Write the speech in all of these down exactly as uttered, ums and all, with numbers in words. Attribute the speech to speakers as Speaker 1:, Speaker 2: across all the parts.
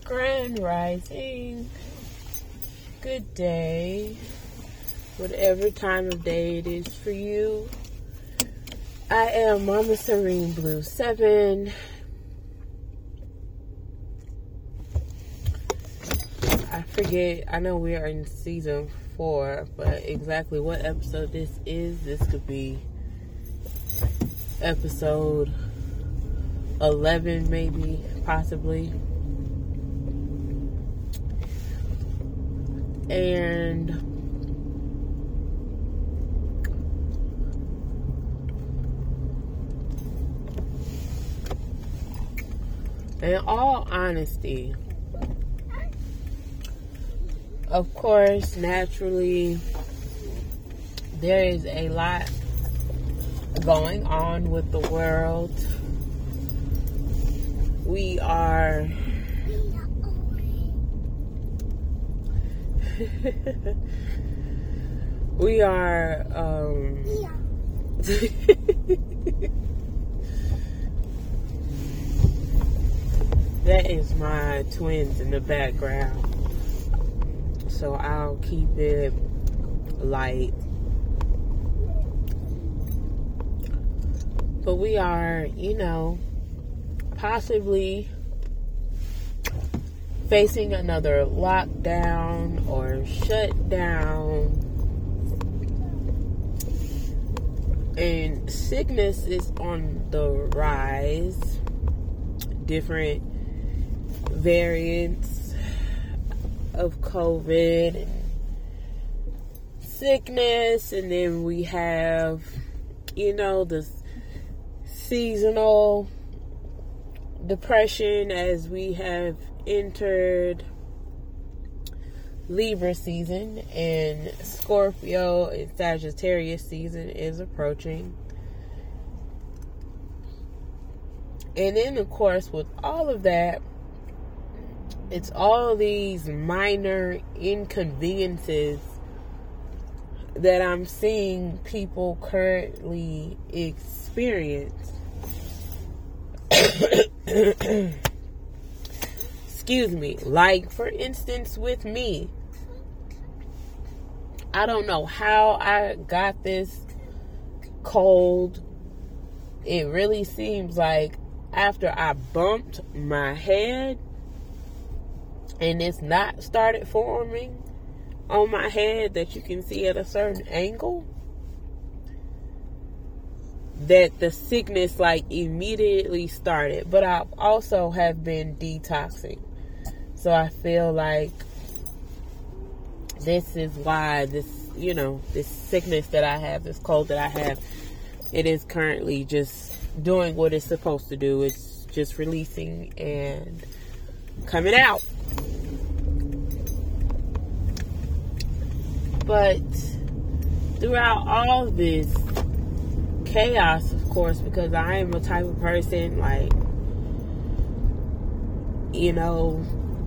Speaker 1: Grand Rising. Good day. Whatever time of day it is for you. I am Mama Serene Blue seven. I forget, I know we are in season four, but exactly what episode this is, this could be episode eleven, maybe, possibly. And in all honesty, of course, naturally, there is a lot going on with the world. We are we are um that is my twins in the background, so I'll keep it light. But we are, you know, possibly facing another lockdown or shutdown. And sickness is on the rise. Different variants of COVID and sickness. And then we have, you know, the seasonal depression as we have entered Libra season, and Scorpio and Sagittarius season is approaching. And then, of course, with all of that, it's all these minor inconveniences that I'm seeing people currently experience. Excuse me. Like, for instance, with me, I don't know how I got this cold. It really seems like after I bumped my head and it's not started forming on my head that you can see at a certain angle, that the sickness like immediately started. But I also have been detoxing. So I feel like this is why this, you know, this sickness that I have, this cold that I have, it is currently just doing what it's supposed to do. It's just releasing and coming out. But throughout all this chaos, of course, because I am a type of person, like, you know,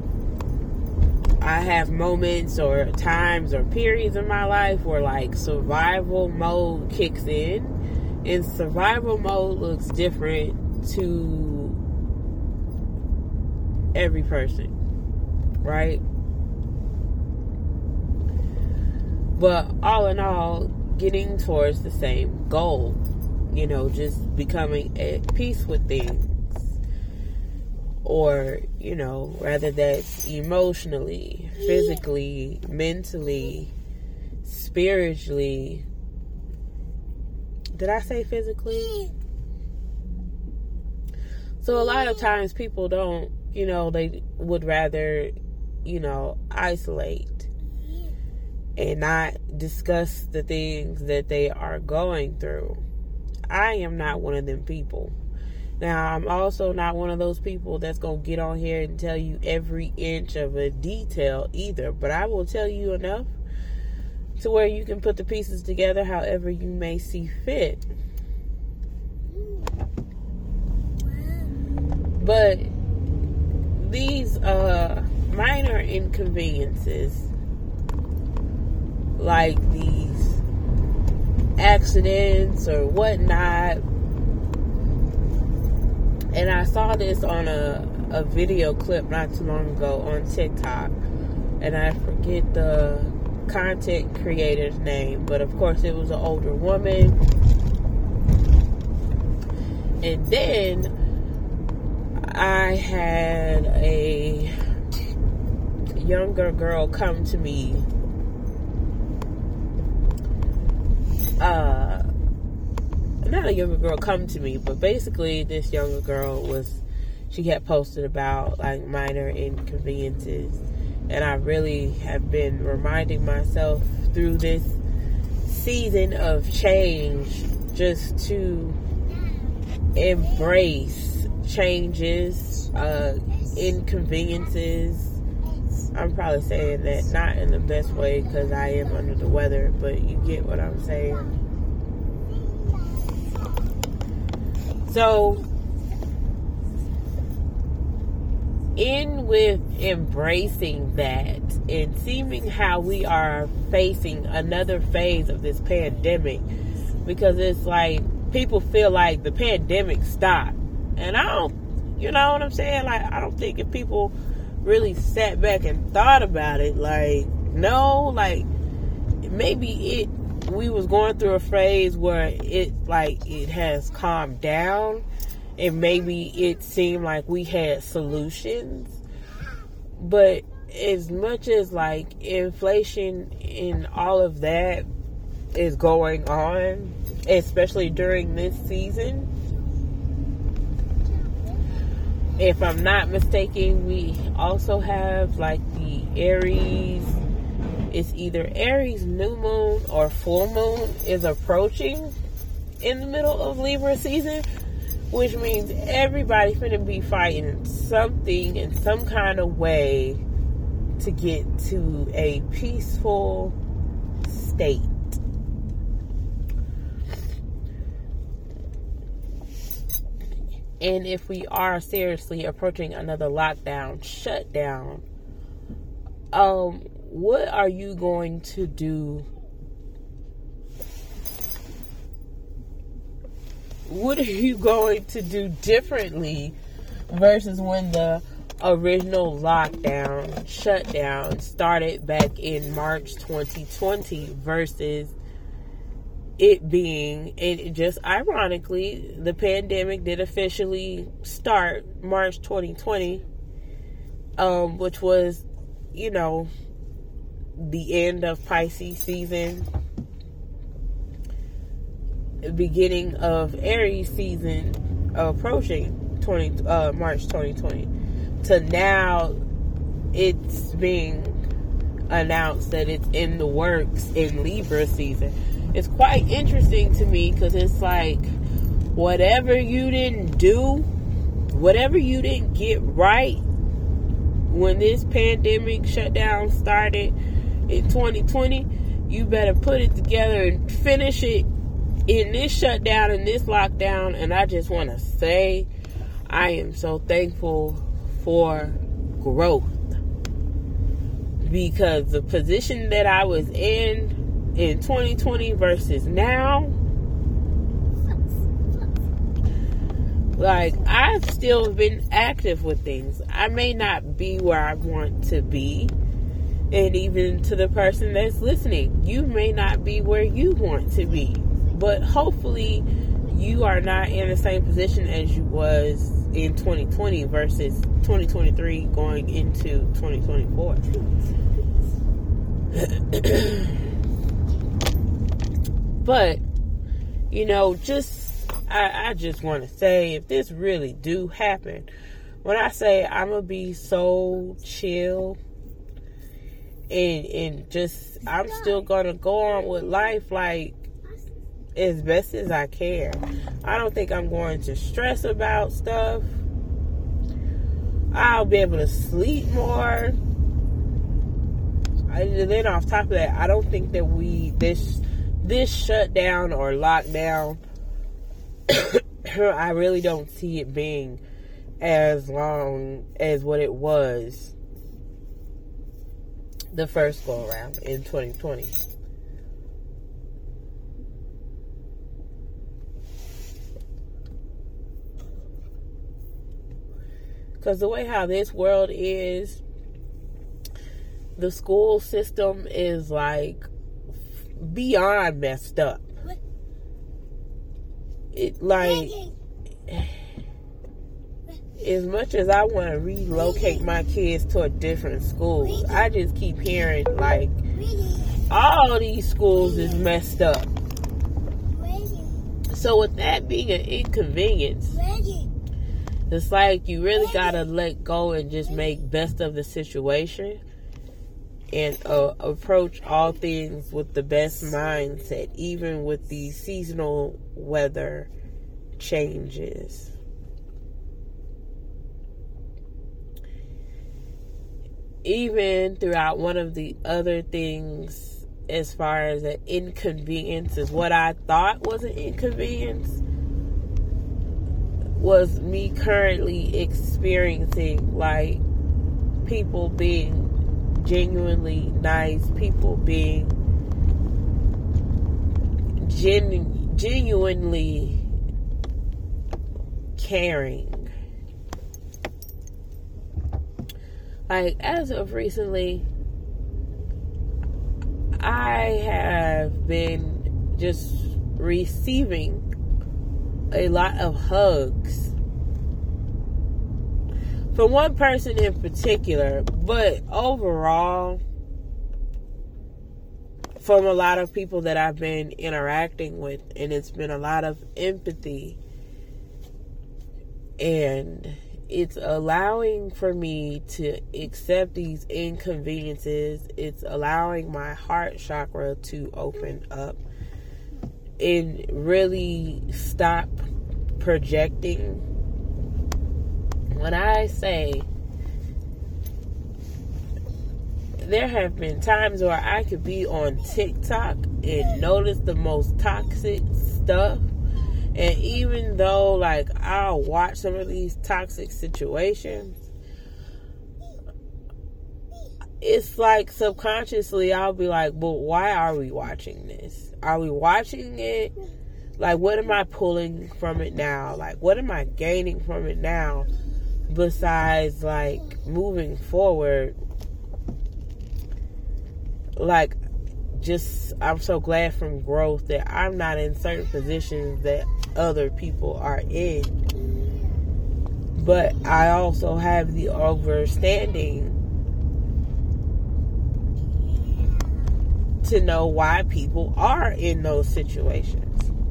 Speaker 1: I have moments or times or periods in my life where like survival mode kicks in, and survival mode looks different to every person, right? But all in all, getting towards the same goal, you know, just becoming at peace with things. Or, you know, rather that's emotionally, physically, mentally, spiritually. Did I say physically? So a lot of times people don't, you know, they would rather, you know, isolate and not discuss the things that they are going through. I am not one of them people. Now, I'm also not one of those people that's going to get on here and tell you every inch of a detail either. But I will tell you enough to where you can put the pieces together however you may see fit. But these uh, minor inconveniences, like these accidents or whatnot, and I saw this on a a video clip not too long ago on TikTok, and I forget the content creator's name, but of course it was an older woman. And then I had a younger girl come to me, uh, not a younger girl come to me, but basically this younger girl was, she had posted about like minor inconveniences, and I really have been reminding myself through this season of change just to embrace changes, uh, inconveniences. I'm probably saying that not in the best way because I am under the weather, but you get what I'm saying. So, in with embracing that and seeming how we are facing another phase of this pandemic, because it's like people feel like the pandemic stopped, and I don't, you know what I'm saying? Like, I don't think if people really sat back and thought about it, like, no, like, maybe it, we was going through a phase where it, like, it has calmed down, and maybe it seemed like we had solutions, but as much as, like, inflation and all of that is going on, especially during this season, if I'm not mistaken, we also have like the Aries, it's either Aries new moon or full moon is approaching in the middle of Libra season, which means everybody's going to be fighting something in some kind of way to get to a peaceful state. And if we are seriously approaching another lockdown, shutdown, um, what are you going to do? What are you going to do differently versus when the original lockdown, shutdown started back in March twenty twenty versus it being, and just ironically, the pandemic did officially start March twenty twenty, um, which was, you know, the end of Pisces season, beginning of Aries season, approaching twenty uh, March twenty twenty. To now, it's being announced that it's in the works in Libra season. It's quite interesting to me because it's like, whatever you didn't do, whatever you didn't get right when this pandemic shutdown started in twenty twenty, you better put it together and finish it in this shutdown and this lockdown. And I just want to say, I am so thankful for growth, because the position that I was in in twenty twenty versus now, like, I've still been active with things. I may not be where I want to be, and even to the person that's listening, you may not be where you want to be, but hopefully you are not in the same position as you was in twenty twenty versus twenty twenty-three going into twenty twenty-four. But, you know, just, I, I just want to say, if this really do happen, when I say I'm going to be so chill and, and just, I'm still going to go on with life, like, as best as I can. I don't think I'm going to stress about stuff. I'll be able to sleep more. I, then off top of that, I don't think that we, this, this shutdown or lockdown, I really don't see it being as long as what it was the first go around in twenty twenty. Because the way how this world is, the school system is like beyond messed up. It like, as much as I want to relocate my kids to a different school, I just keep hearing like all these schools is messed up. So with that being an inconvenience, it's like you really gotta let go and just make best of the situation and uh, approach all things with the best mindset, even with the seasonal weather changes. Even throughout one of the other things, as far as an inconvenience, is what I thought was an inconvenience, was me currently experiencing like people being genuinely nice, people being genu- genuinely caring. Like, as of recently, I have been just receiving a lot of hugs from one person in particular, but overall from a lot of people that I've been interacting with, and it's been a lot of empathy, and it's allowing for me to accept these inconveniences. It's allowing my heart chakra to open up and really stop projecting. When I say, there have been times where I could be on TikTok and notice the most toxic stuff. And even though, like, I'll watch some of these toxic situations, it's like subconsciously I'll be like, well, why are we watching this? Are we watching it? Like, what am I pulling from it now? Like, what am I gaining from it now? Besides, like, moving forward, like, just, I'm so glad from growth that I'm not in certain positions that other people are in. But I also have the understanding to know why people are in those situations.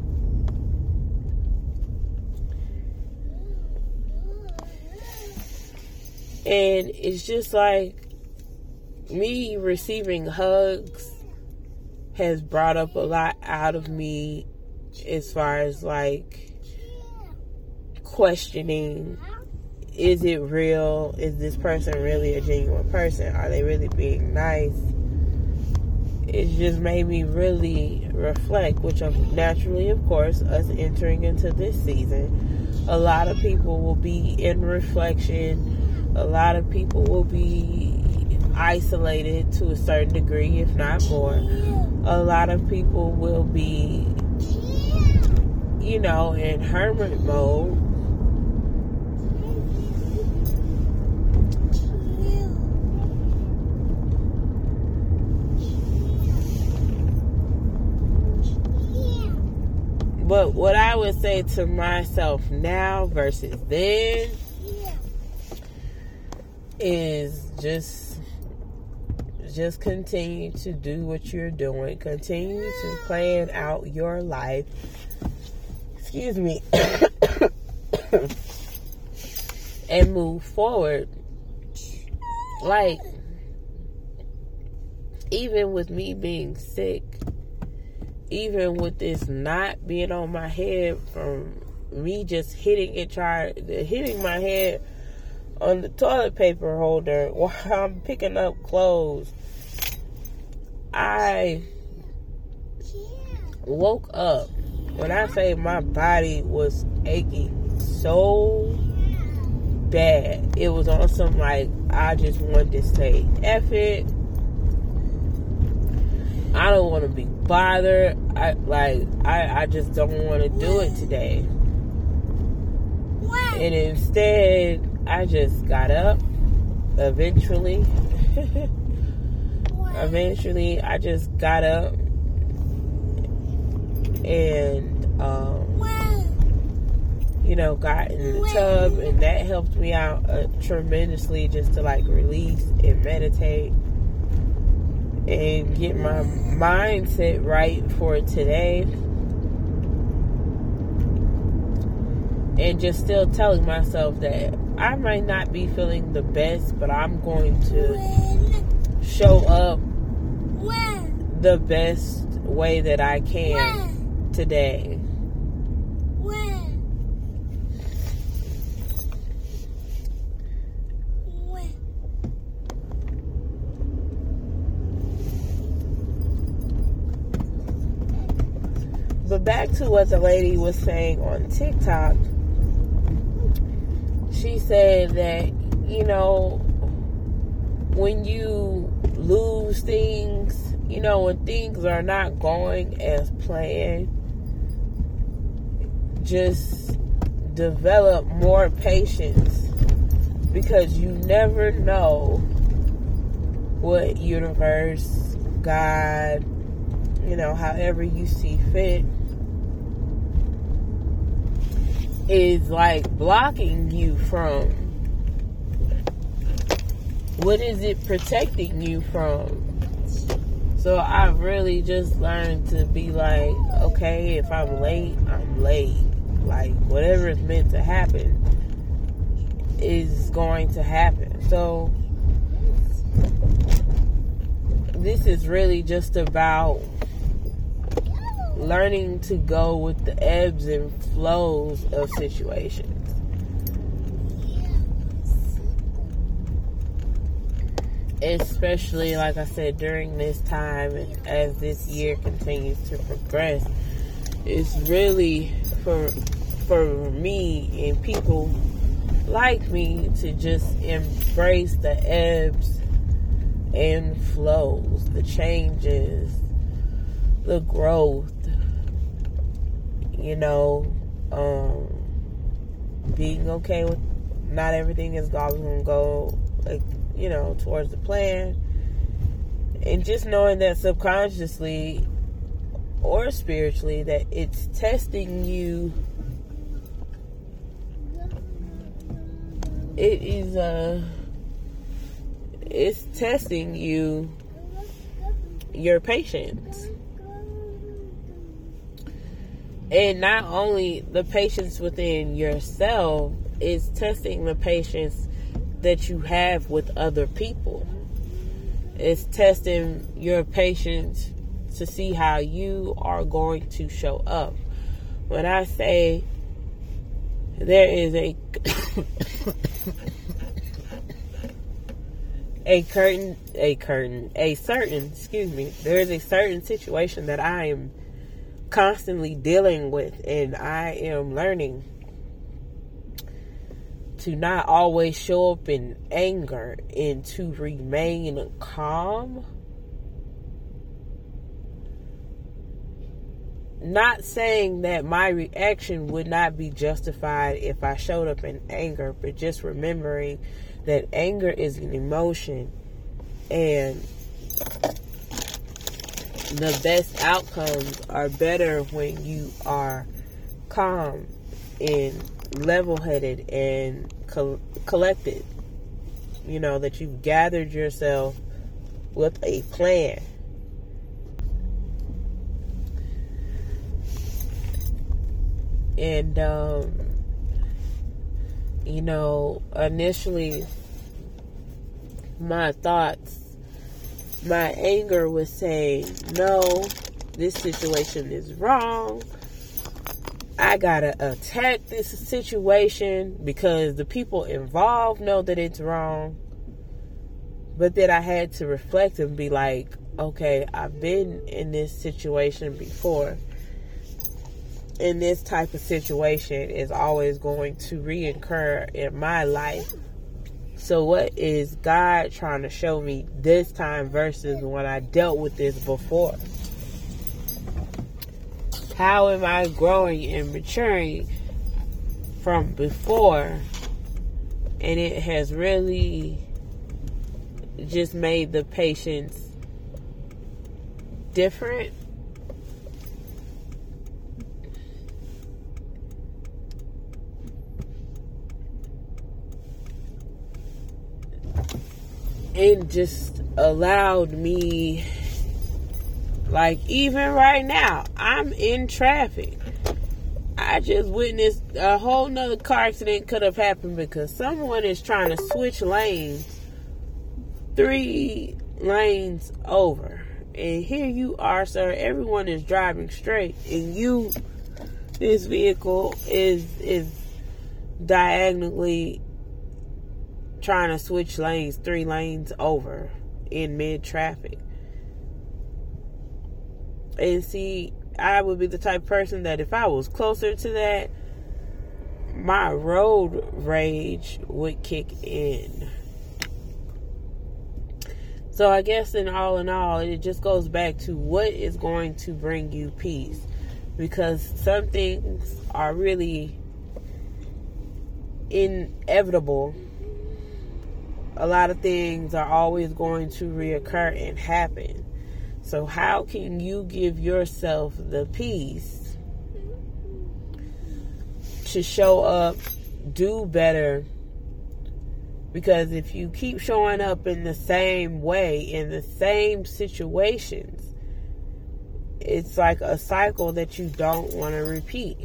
Speaker 1: And it's just like, me receiving hugs has brought up a lot out of me, as far as like questioning, is it real? Is this person really a genuine person? Are they really being nice? It's just made me really reflect, which I'm naturally, of course, us entering into this season, a lot of people will be in reflection. A lot of people will be isolated to a certain degree, if not more. A lot of people will be, you know, in hermit mode. But what I would say to myself now versus then is just just continue to do what you're doing. Continue to plan out your life. Excuse me. And move forward. Like, even with me being sick, even with this not being on my head from me just hitting it, try hitting my head on the toilet paper holder while I'm picking up clothes, I woke up. When I say my body was aching so bad, it was on some like, I just wanted to say, F it. I don't want to be bothered. I like I, I just don't want to do it today. And instead, I just got up eventually. Eventually, I just got up and, um, you know, got in the tub, and that helped me out uh, tremendously just to like release and meditate and get my mindset right for today. And just still telling myself that I might not be feeling the best, but I'm going to show up the best way that I can today. But back to what the lady was saying on TikTok. She said that, you know, when you lose things, you know, when things are not going as planned, just develop more patience, because you never know what universe, God, you know, however you see fit, is like blocking you from. What is it protecting you from? So I've really just learned to be like, okay, if I'm late, I'm late. Like, whatever is meant to happen is going to happen. So this is really just about learning to go with the ebbs and flows of situations. Especially, like I said, during this time and as this year continues to progress, it's really for for me and people like me to just embrace the ebbs and flows, the changes, the growth, you know, um, being okay with not everything is always going to go, like, you know, towards the plan. And just knowing that subconsciously or spiritually that it's testing you. It is, uh, it's testing you, your patience. And not only the patience within yourself, it's testing the patience that you have with other people. It's testing your patience to see how you are going to show up. When I say there is a a curtain, a curtain, a certain, excuse me, there is a certain situation that I am constantly dealing with, and I am learning to not always show up in anger and to remain calm. Not saying that my reaction would not be justified if I showed up in anger, but just remembering that anger is an emotion, and the best outcomes are better when you are calm and level-headed and co- collected. You know, that you've gathered yourself with a plan. And, um, you know, initially, my thoughts, my anger was saying, no, this situation is wrong. I gotta attack this situation because the people involved know that it's wrong. But then I had to reflect and be like, okay, I've been in this situation before. And this type of situation is always going to reoccur in my life. So what is God trying to show me this time versus when I dealt with this before? How am I growing and maturing from before And it has really just made the patience different. It just allowed me, like, even right now, I'm in traffic. I just witnessed a whole nother car accident could have happened because someone is trying to switch lanes three lanes over. And here you are, sir. Everyone is driving straight. And you, this vehicle, is is diagonally trying to switch lanes three lanes over in mid-traffic. And see, I would be the type of person that if I was closer to that, my road rage would kick in. So I guess in all in all, it just goes back to what is going to bring you peace. Because some things are really inevitable. A lot of things are always going to reoccur and happen. So how can you give yourself the peace to show up, do better? Because if you keep showing up in the same way, in the same situations, it's like a cycle that you don't want to repeat.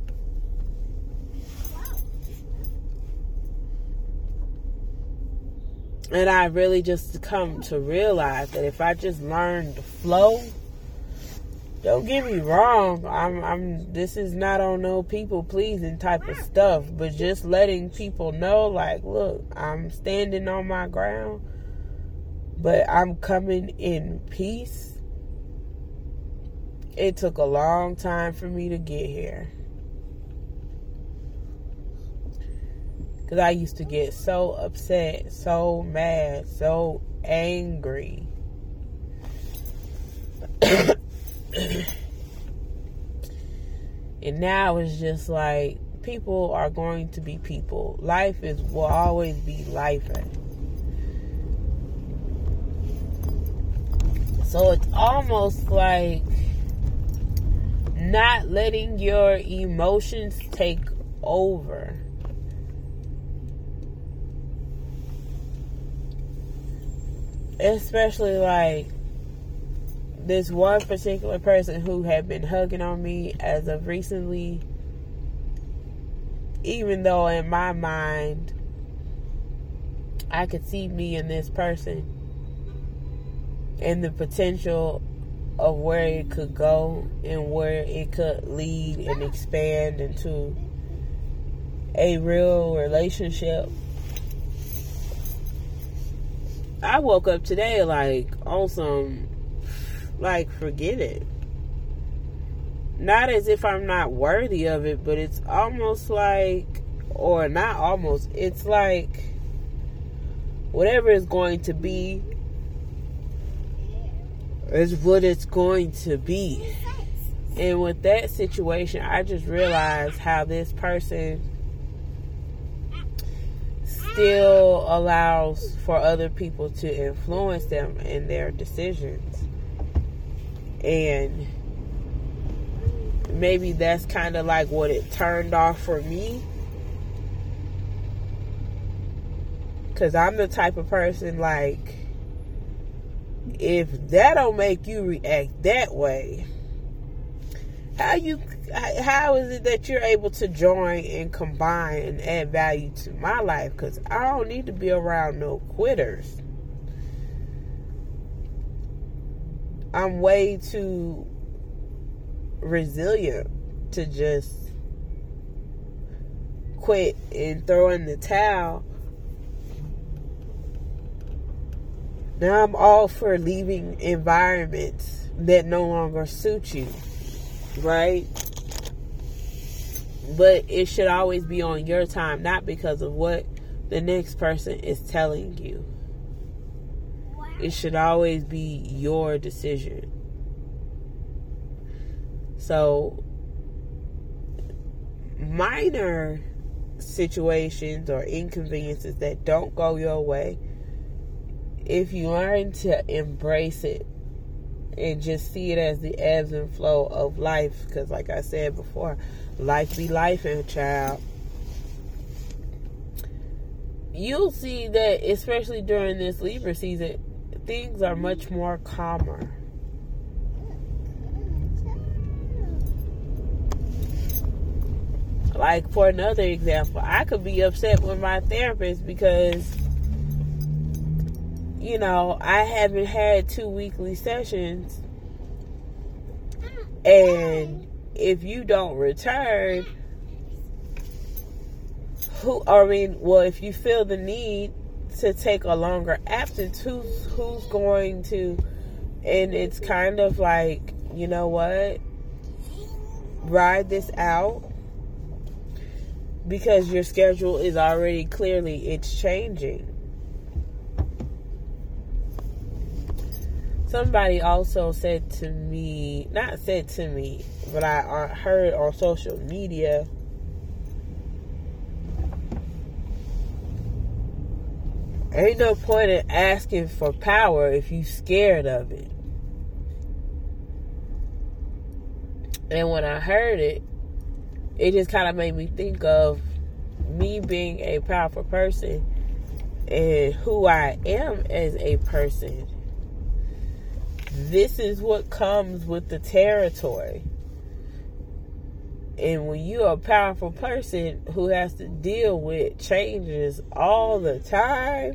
Speaker 1: And I really just come to realize that if I just learn to flow, don't get me wrong, I'm, I'm, this is not on no people pleasing type of stuff, but just letting people know, like, look, I'm standing on my ground, but I'm coming in peace. It took a long time for me to get here. Because I used to get so upset, so mad, so angry. And now it's just like, people are going to be people. Life is will always be life. So it's almost like not letting your emotions take over. Especially like this one particular person who had been hugging on me as of recently, even though in my mind I could see me and this person and the potential of where it could go and where it could lead and expand into a real relationship. I woke up today like on some, like, forget it. Not as if I'm not worthy of it, but it's almost like, or not almost, it's like whatever is going to be is what it's going to be. And with that situation, I just realized how this person still allows for other people to influence them in their decisions. And maybe that's kind of like what it turned off for me. Because I'm the type of person, like, if that don't make you react that way, how you how is it that you're able to join and combine and add value to my life? Because I don't need to be around no quitters. I'm way too resilient to just quit and throw in the towel. Now I'm all for leaving environments that no longer suit you, right? But it should always be on your time, not because of what the next person is telling you. It should always be your decision. So, minor situations or inconveniences that don't go your way, if you learn to embrace it and just see it as the ebbs and flow of life, because like I said before, life be life, and child, you'll see that, especially during this Libra season, things are much more calmer. Like, for another example, I could be upset with my therapist because, you know, I haven't had two weekly sessions, and if you don't return, who, I mean, well, if you feel the need to take a longer absence, who's, who's going to, and it's kind of like, you know what, ride this out, because your schedule is already clearly, it's changing. Somebody also said to me, not said to me, but I heard on social media, ain't no point in asking for power if you scared of it. And when I heard it, it just kind of made me think of me being a powerful person and who I am as a person. This is what comes with the territory. And when you're a powerful person who has to deal with changes all the time,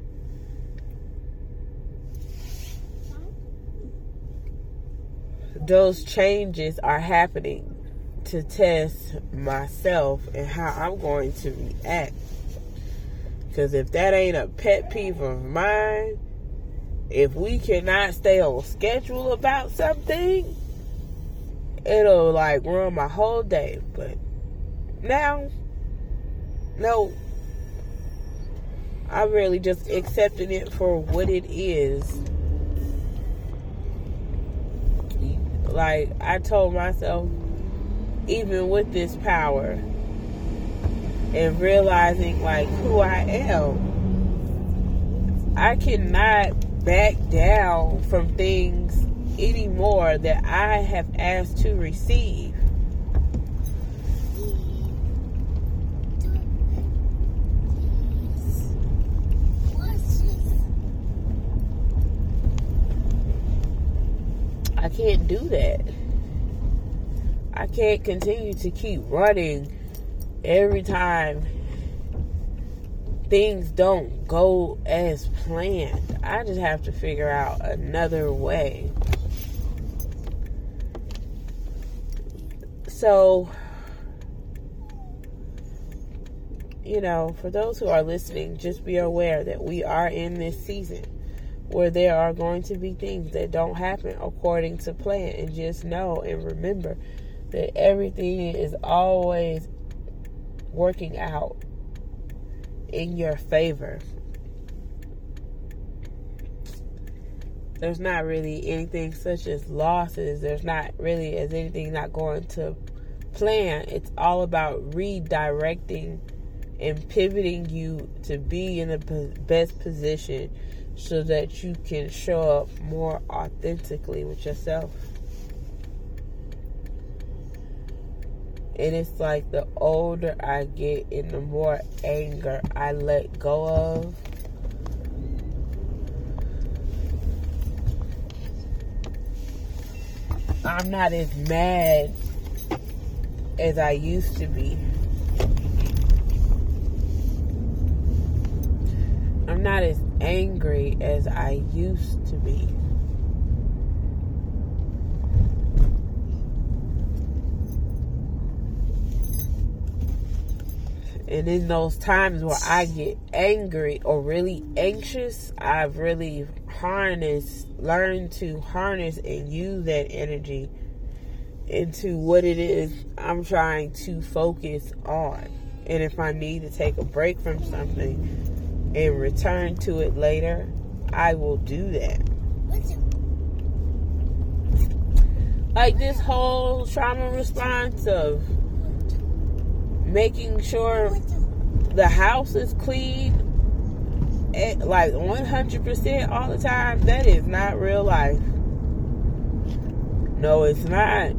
Speaker 1: those changes are happening to test myself and how I'm going to react. Because if that ain't a pet peeve of mine, if we cannot stay on schedule about something, it'll like ruin my whole day. But now, no, I'm really just accepting it for what it is. Like I told myself, even with this power and realizing like who I am, I cannot back down from things anymore that I have asked to receive. I can't do that. I can't continue to keep running every time things don't go as planned. I just have to figure out another way. So, you know, for those who are listening, just be aware that we are in this season where there are going to be things that don't happen according to plan. And just know and remember that everything is always working out in your favor. There's not really anything such as losses. There's not really as anything not going to plan. It's all about redirecting and pivoting you to be in the best position so that you can show up more authentically with yourself. And it's like the older I get and the more anger I let go of, I'm not as mad as I used to be. I'm not as angry as I used to be. And in those times where I get angry or really anxious, I've really harnessed, learned to harness and use that energy into what it is I'm trying to focus on. And if I need to take a break from something and return to it later, I will do that. Like this whole trauma response of making sure the house is clean at like one hundred percent all the time, that is not real life. No, it's not.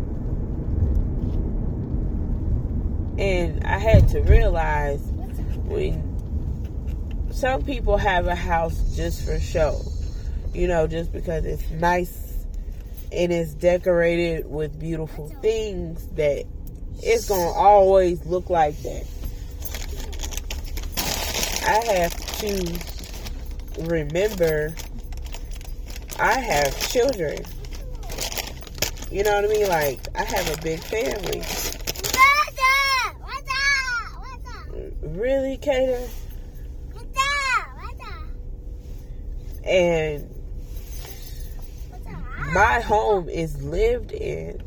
Speaker 1: And I had to realize, when some people have a house just for show, you know, just because it's nice and it's decorated with beautiful things, that it's gonna always look like that. I have to remember I have children. You know what I mean? Like, I have a big family. Really, Kater? And my home is lived in.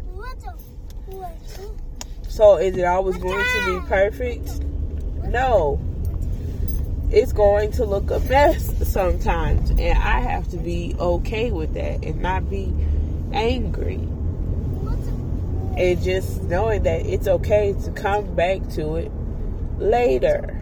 Speaker 1: So is it always going to be perfect? No. It's going to look a mess sometimes. And I have to be okay with that and not be angry. And just knowing that it's okay to come back to it later.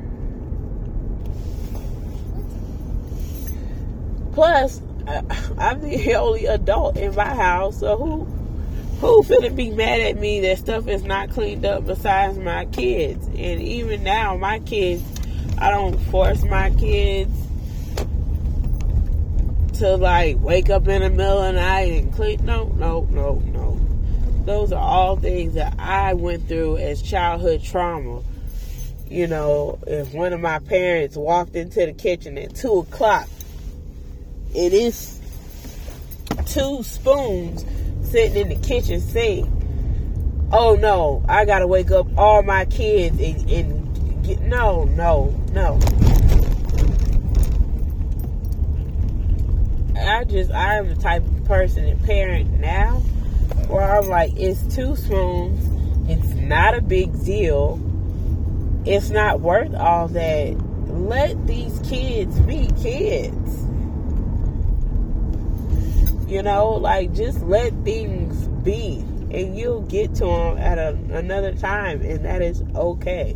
Speaker 1: Plus, I'm the only adult in my house, so who who finna be mad at me that stuff is not cleaned up besides my kids? And even now, my kids, I don't force my kids to like wake up in the middle of the night and clean. No, no, no, no. Those are all things that I went through as childhood trauma. You know, if one of my parents walked into the kitchen at two o'clock, it is two spoons sitting in the kitchen sink. Oh no, I gotta wake up all my kids and, and get, no, no, no. I just, I am the type of person and parent now where I'm like, it's two spoons, it's not a big deal, it's not worth all that. Let these kids be kids. You know, like, just let things be, and you'll get to them at a, another time, and that is okay.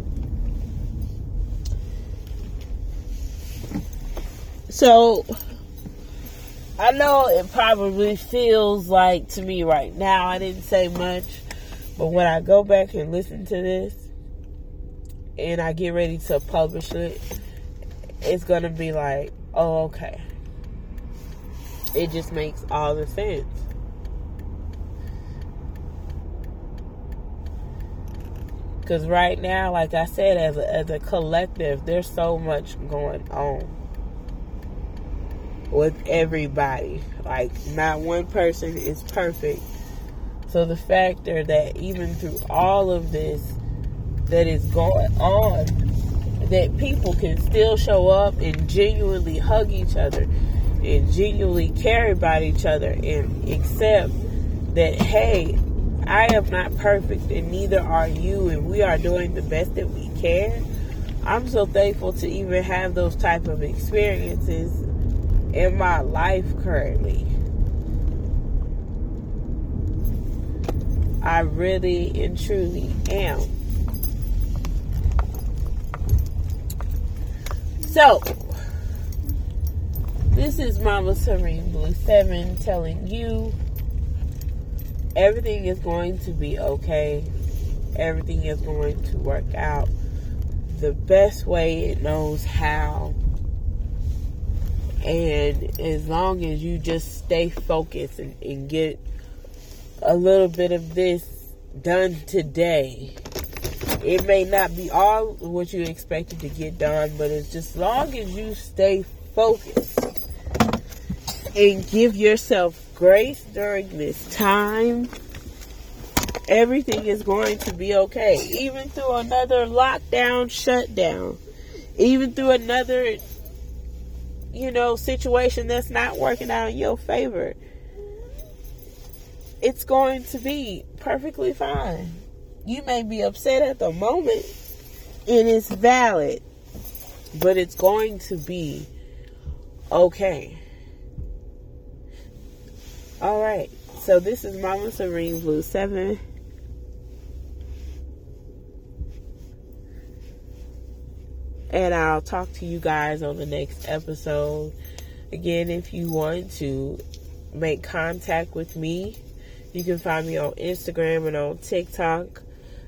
Speaker 1: So, I know it probably feels like to me right now, I didn't say much, but when I go back and listen to this, and I get ready to publish it, it's going to be like, oh, okay. It just makes all the sense. Because right now, like I said, as a, as a collective, there's so much going on with everybody. Like, not one person is perfect. So the factor that even through all of this that is going on, that people can still show up and genuinely hug each other and genuinely care about each other and accept that, hey, I am not perfect and neither are you, and we are doing the best that we can. I'm so thankful to even have those type of experiences in my life currently. I really and truly am. So, this is Mama Serene Blue seven telling you everything is going to be okay. Everything is going to work out the best way it knows how. And as long as you just stay focused and, and get a little bit of this done today, it may not be all what you expected to get done, but it's just as long as you stay focused and give yourself grace during this time, everything is going to be okay. Even through another lockdown, shutdown, even through another, you know, situation that's not working out in your favor, it's going to be perfectly fine. You may be upset at the moment, and it's valid, but it's going to be okay. All right, so this is Mama Serene Blue seven. And I'll talk to you guys on the next episode. Again, if you want to make contact with me, you can find me on Instagram and on TikTok,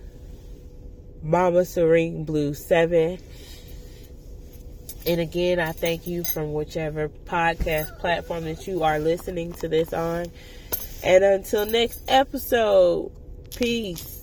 Speaker 1: Mama Serene Blue seven. And again, I thank you from whichever podcast platform that you are listening to this on. And until next episode, peace.